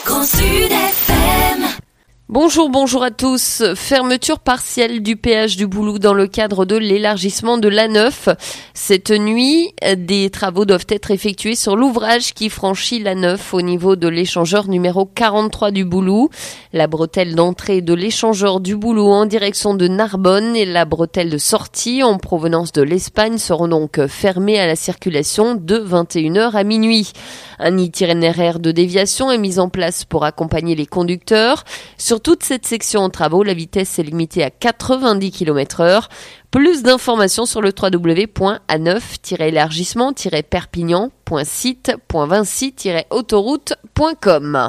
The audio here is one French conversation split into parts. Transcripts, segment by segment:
Grand Sud FM. Bonjour à tous. Fermeture partielle du péage du Boulou dans le cadre de l'élargissement de l'A9. Cette nuit, des travaux doivent être effectués sur l'ouvrage qui franchit l'A9 au niveau de l'échangeur numéro 43 du Boulou. La bretelle d'entrée de l'échangeur du Boulou en direction de Narbonne et la bretelle de sortie en provenance de l'Espagne seront donc fermées à la circulation de 21h à minuit. Un itinéraire de déviation est mis en place pour accompagner les conducteurs. Sur toute cette section en travaux, la vitesse est limitée à 90 km/h. Plus d'informations sur le www.a9-élargissement-perpignan.site.vinci-autoroute.com.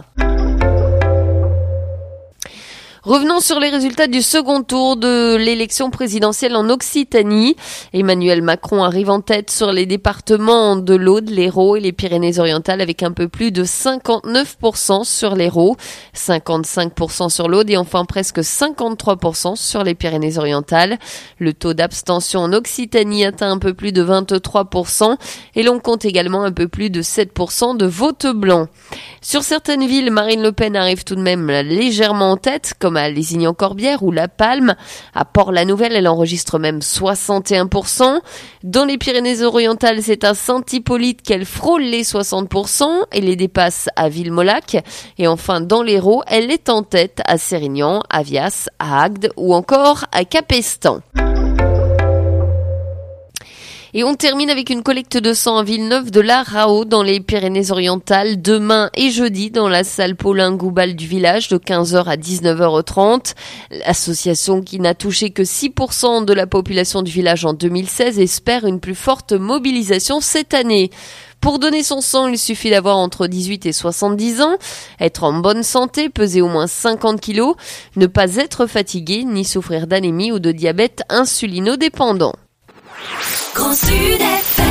Revenons sur les résultats du second tour de l'élection présidentielle en Occitanie. Emmanuel Macron arrive en tête sur les départements de l'Aude, l'Hérault et les Pyrénées-Orientales avec un peu plus de 59% sur l'Hérault, 55% sur l'Aude et enfin presque 53% sur les Pyrénées-Orientales. Le taux d'abstention en Occitanie atteint un peu plus de 23% et l'on compte également un peu plus de 7% de vote blanc. Sur certaines villes, Marine Le Pen arrive tout de même légèrement en tête, comme à Lézignan-Corbière ou La Palme. À Port-la-Nouvelle, elle enregistre même 61%. Dans les Pyrénées-Orientales, c'est à Saint-Hippolyte qu'elle frôle les 60% et les dépasse à Villemolac. Et enfin, dans l'Hérault, elle est en tête à Sérignan, à Vias, à Agde ou encore à Capestan. Et on termine avec une collecte de sang à Villeneuve de la Rao dans les Pyrénées-Orientales demain et jeudi dans la salle Paulin Goubal du village de 15h à 19h30. L'association qui n'a touché que 6% de la population du village en 2016 espère une plus forte mobilisation cette année. Pour donner son sang, il suffit d'avoir entre 18 et 70 ans, être en bonne santé, peser au moins 50 kilos, ne pas être fatigué ni souffrir d'anémie ou de diabète insulinodépendant. Grand Sud FM.